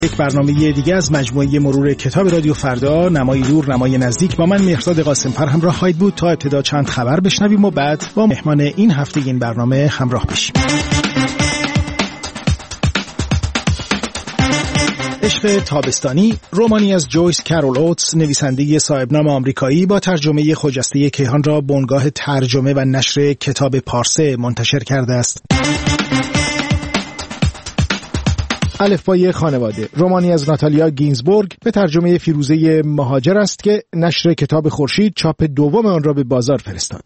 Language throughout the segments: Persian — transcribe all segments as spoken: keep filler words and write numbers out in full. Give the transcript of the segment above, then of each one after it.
یک برنامه دیگه از مجموعه مرور کتاب رادیو فردا، نمای دور نمای نزدیک، با من مهرداد قاسم‌فر همراه خواهید بود تا ابتدا چند خبر بشنویم و بعد با مهمان این هفته این برنامه همراه بشیم. عشق تابستانی، رمانی از جویس کرول اوتس، نویسنده صاحبنام آمریکایی با ترجمه خجسته کیهان را بنگاه ترجمه و نشر کتاب پارسه منتشر کرده است. الفبای خانواده، رمانی از ناتالیا گینزبورگ به ترجمه فیروزه مهاجر است که نشر کتاب خورشید چاپ دوم آن را به بازار فرستاد.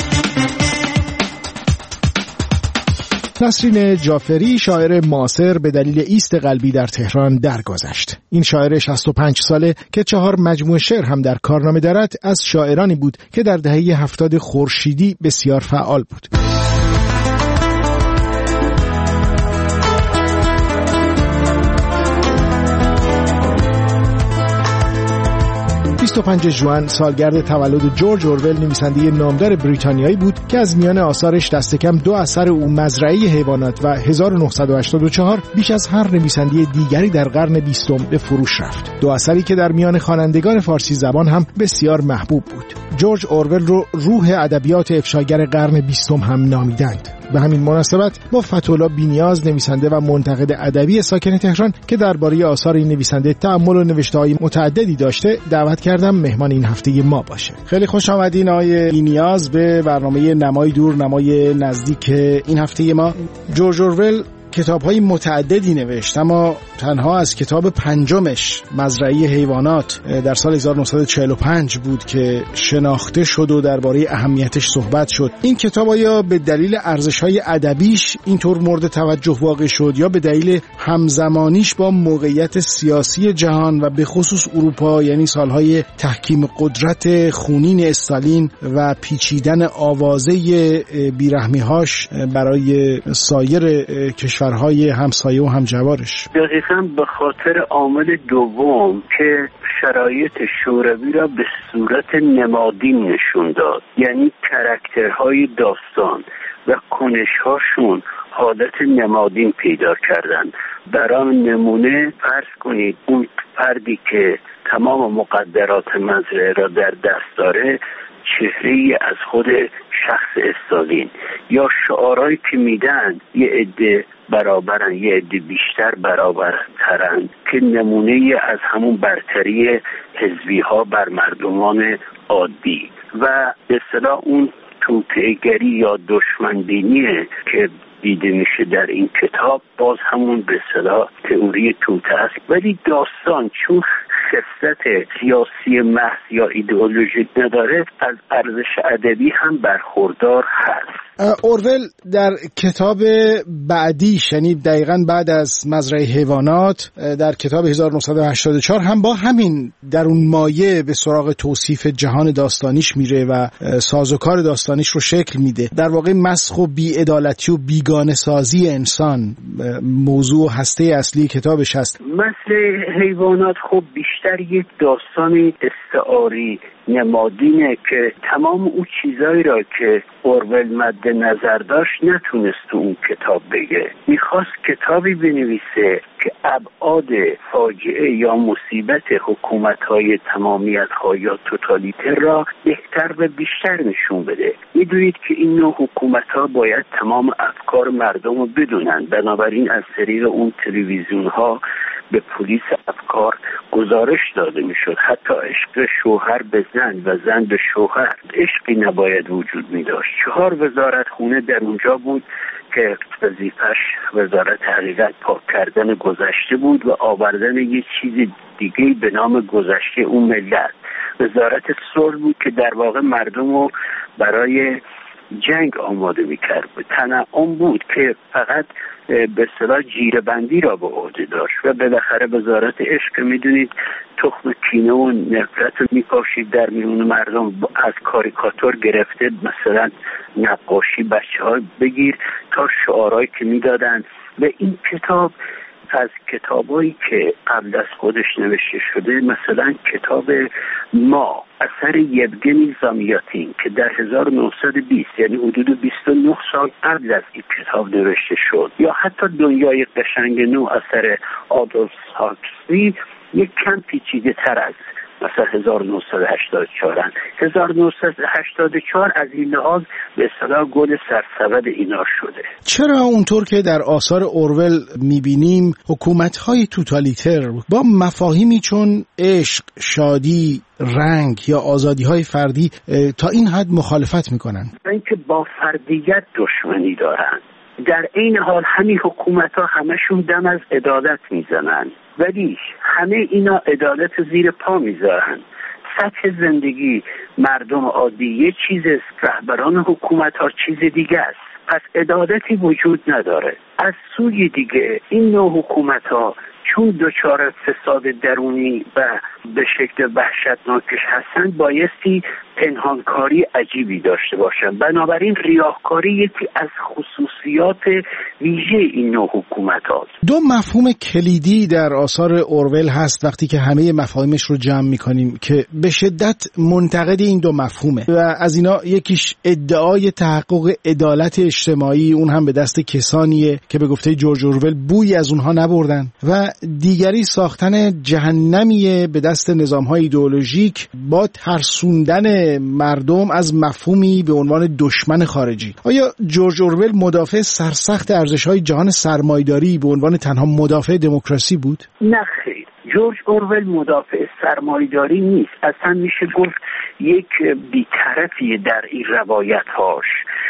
نسرین جعفری، شاعر معاصر، به دلیل ایست قلبی در تهران درگذشت. این شاعر شصت و پنج ساله که چهار مجموعه شعر هم در کارنامه دارد، از شاعرانی بود که در دهه هفتاد خورشیدی بسیار فعال بود. بیست و پنجم ژوئن سالگرد تولد جورج اورول، نویسنده نامدار بریتانیایی بود که از میان آثارش دست کم دو اثر او، مزرعه حیوانات و هزار و نهصد و هشتاد و چهار، بیش از هر نویسنده دیگری در قرن بیستم به فروش رفت. دو اثری که در میان خوانندگان فارسی زبان هم بسیار محبوب بود. جورج اورول رو روح ادبیات افشاگر قرن بیستم هم نامیدند. به همین مناسبت با فتح‌الله بی‌نیاز، نویسنده و منتقد ادبی ساکن تهران که درباره آثار این نویسنده تأمل و نوشته‌های متعددی داشته، دعوت کردم مهمان این هفته ما باشه. خیلی خوش آمدین آقای بی‌نیاز به برنامه نمای دور نمای نزدیک این هفته ما. جورج اورول کتاب‌های متعددی نوشت، اما تنها از کتاب پنجمش، مزرعه حیوانات، در سال هزار و نهصد و چهل و پنج بود که شناخته شد و درباره اهمیتش صحبت شد. این کتاب آیا به دلیل ارزش‌های ادبیش اینطور مورد توجه واقع شد یا به دلیل همزمانیش با موقعیت سیاسی جهان و به خصوص اروپا، یعنی سالهای تحکیم قدرت خونین استالین و پیچیدن آوازه بیرحمی‌هاش برای سایر کشور های همسایه و همجوارش؟ دقیقاً به خاطر عامل دوم که شرایط شوروی را به صورت نمادین نشون داد، یعنی کاراکترهای داستان و کنش‌هاشون حالت نمادین پیدا کردن. برای نمونه فرض کنید اون فردی که تمام مقدرات مزرعه را در دست داره چهره‌ای از خود شخص استالین، یا شعارهایی که میدن یه عده برابرن، یه عده بیشتر برابرترن، که نمونه از همون برتری حزبی ها بر مردمان عادی و به اصطلاح اون توطئه‌گری یا دشمنبینیه که دیده میشه در این کتاب. باز همون به اصطلاح تئوری توطئه است، ولی داستان چون خصلت سیاسی محض یا ایدئولوژیک نداره، از ارزش ادبی هم برخوردار هست. اورول در کتاب بعدیش، یعنی دقیقاً بعد از مزرعه حیوانات، در کتاب هزار و نهصد و هشتاد و چهار هم با همین درون مایه به سراغ توصیف جهان داستانیش میره و سازوکار داستانیش رو شکل میده. در واقع مسخ و بی‌عدالتی و بیگانه سازی انسان موضوع هسته اصلی کتابش هست. مزرعه حیوانات خب بیشتر یک داستانی استعاری نمادینه که تمام اون چیزایی را که اورول مد نظر داشت نتونست تو اون کتاب بگه. میخواست کتابی بنویسه که ابعاد فاجعه یا مصیبت حکومت‌های تمامیت‌خواه یا توتالیتر را بهتر و بیشتر نشون بده. میدونید که این نوع حکومت‌ها باید تمام افکار مردم رو بدونن، بنابراین از طریق اون تلویزیون‌ها به پلیس افکار گزارش داده میشد. حتی عشق شوهر به زن و زن به شوهر، عشقی نباید وجود می داشت. چهار وزارت خونه در اونجا بود که وظیفش وزارت حقیقت پاک کردن گذشته بود و آوردن یه چیز دیگه به نام گذشته اون ملت. وزارت صلح بود که در واقع مردم رو برای جنگ آماده میکرد. تنعم بود که فقط به اصطلاح جیره بندی را به عهده داشت و بالاخره وزارت عشق میدونید تخم کینه و نفرت رو میپاشید در میون مردم، از کاریکاتور گرفته مثلا نقاشی بچه ها بگیر تا شعارهایی که میدادن. و این کتاب از کتابایی که قبل از خودش نوشته شده، مثلا کتاب ما اثر یوگنی زامیاتین که در هزار و نهصد و بیست یعنی حدود بیست و نه سال قبل از این کتاب نوشته شد، یا حتی دنیای قشنگ نو اثر آدولف هاکسلی یک کم پیچیده تر از مثلا هزار و نهصد و هشتاد و چهار هزار و نهصد و هشتاد و چهار از این لحاظ به اصطلاح گل سرسبد اینا شده. چرا اونطور که در آثار اورول میبینیم حکومت‌های توتالیتر با مفاهیمی چون عشق، شادی، رنگ یا آزادی‌های فردی تا این حد مخالفت میکنن؟ اینکه با فردیت دشمنی دارن. در این حال همین حکومت‌ها همشون دم از عدالت میزنن، ولی همه اینا عدالت زیر پا میذارن. سطح زندگی مردم عادی یه چیز است، رهبران حکومت‌ها چیز دیگه است. پس عدالتی وجود نداره. از سوی دیگه این نوع حکومت‌ها چون دچار فساد درونی و به شکل وحشتناکش هستن بایستی پنهانکاری عجیبی داشته باشن. بنابراین ریاکاری یکی از خصوصیات ویژه این نوع حکومت هاست. دو مفهوم کلیدی در آثار اورول هست وقتی که همه مفاهیمش رو جمع میکنیم که به شدت منتقد این دو مفهومه و از اینا یکیش ادعای تحقق عدالت اجتماعی، اون هم به دست کسانیه که به گفته جورج اورول بویی از اونها نبردن، و دیگری ساختن جهنمیه به دست نظام‌های ایدئولوژیک با ترسوندن مردم از مفهومی به عنوان دشمن خارجی. آیا جورج اورول مدافع سرسخت ارزش‌های جهان سرمایه‌داری به عنوان تنها مدافع دموکراسی بود؟ نه خیر، جورج اورول مدافع سرمایه‌داری نیست. اصلا میشه گفت یک بی‌طرفیه در این روایت‌هاش.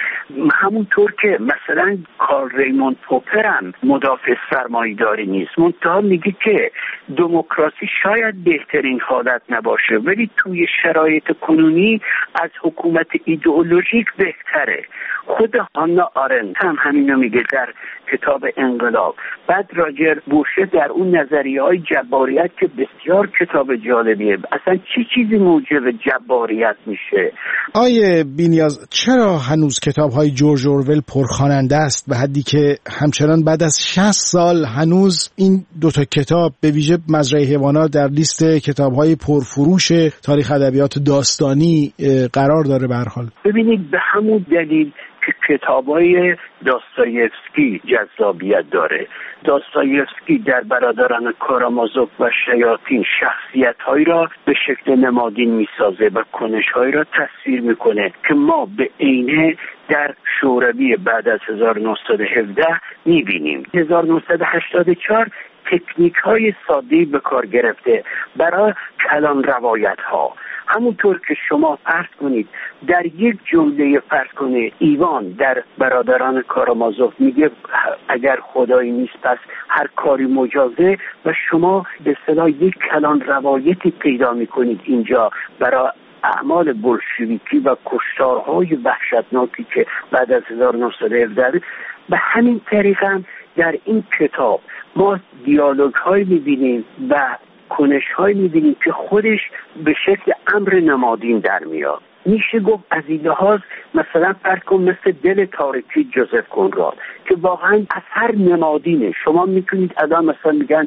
همونطور که مثلا کارل ریموند پوپر هم مدافع سرمایه‌داری نیست، منتها میگه که دموکراسی شاید بهترین حالت نباشه ولی توی شرایط کنونی از حکومت ایدئولوژیک بهتره. خود هانا آرنت هم همینو میگه در کتاب انقلاب. بعد راجر بوشه در اون نظریه‌های جباریت که بسیار کتاب جالبیه، اصلا چی چیزی موجب جباریت میشه؟ آیه بی‌نیاز، چرا هنوز کتاب‌های جورج اورول پرخواننده است به حدی که همچنان بعد از شصت سال هنوز این دوتا کتاب به ویژه مزرعه حیوانات در لیست کتاب‌های پرفروش تاریخ ادبیات داستانی قرار داره؟ به هر حال ببینید، به همون دلیل که کتابای داستایفسکی جذابیت داره. داستایفسکی در برادران کارامازوف و شیاطین شخصیت‌هایی را به شکل نمادین میسازه و کنش‌هایی را تصویر میکنه که ما به عینه در شوروی بعد از هزار و نهصد و هفده میبینیم. هزار و نهصد و هشتاد و چهار تکنیک های ساده‌ای به کار گرفته برای کلان روایت ها. همونطور که شما فرض کنید در یک جمله فرض کنه ایوان در برادران کارامازوف میگه اگر خدایی نیست پس هر کاری مجازه، و شما به اصطلاح یک کلان روایتی پیدا میکنید اینجا برای اعمال بولشویکی و کشتارهای وحشتناکی که بعد از هزار و نهصد و هفده. به همین طریق هم در این کتاب ما دیالوگ های میبینیم و کنش های میبینیم که خودش به شکل امر نمادین در میاد. میشه گفت از این لحاظ مثلا فرض کن مثل دل تاریکی جوزف کنراد که واقعا اثر نمادینه. شما میتونید الان مثلا میگن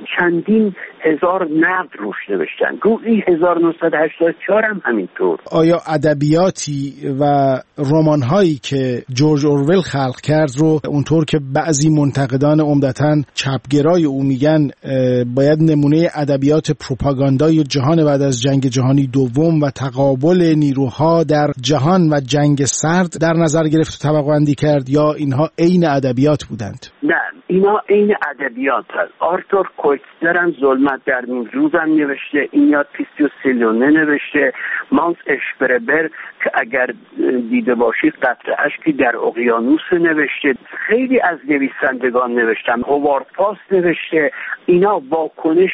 چندین هزار نقد روش نوشتن، گویی هزار و نهصد و هشتاد و چهار هم همینطور. آیا ادبیاتی و رمان‌هایی که جورج اورول خلق کرد رو اونطور که بعضی منتقدان عمدتاً چپگرای او میگن باید نمونه ادبیات پروپاگاندای جهان بعد از جنگ جهانی دوم و تقابل نیروها در جهان و جنگ سرد در نظر گرفت و طبقه بندی کرد، یا اینها عین ادبیات بودند؟ نه، اینا عین ادبیات هست. آرتور کویتزر هم ظلمت در نیمروز هم نوشته، اینیا تیسیو سیلونه نوشته، مانس اشپربر که اگر دیده باشید قطره اشکی در اقیانوس نوشته، خیلی از نویسندگان نوشتن، هوارد پاس نوشته. اینا واکنش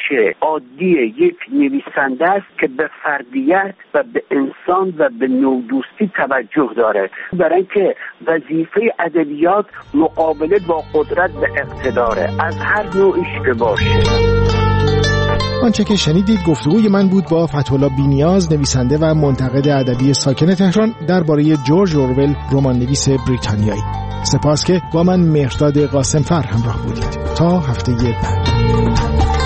عادی یک نویسنده است که به فردیت و به انسان و به نودوستی توجه داره، برای اینکه وظیفه ادبیات مقابله با قدرت و اقتداره از هر نوعش که باشه. آنچه که شنیدید گفتگوی من بود با فتح‌الله بی‌نیاز، نویسنده و منتقد ادبی ساکن تهران درباره جورج اورول، رمان‌نویس بریتانیایی. سپاس که با من مهرداد قاسمفر همراه بودید. تا هفته بعد.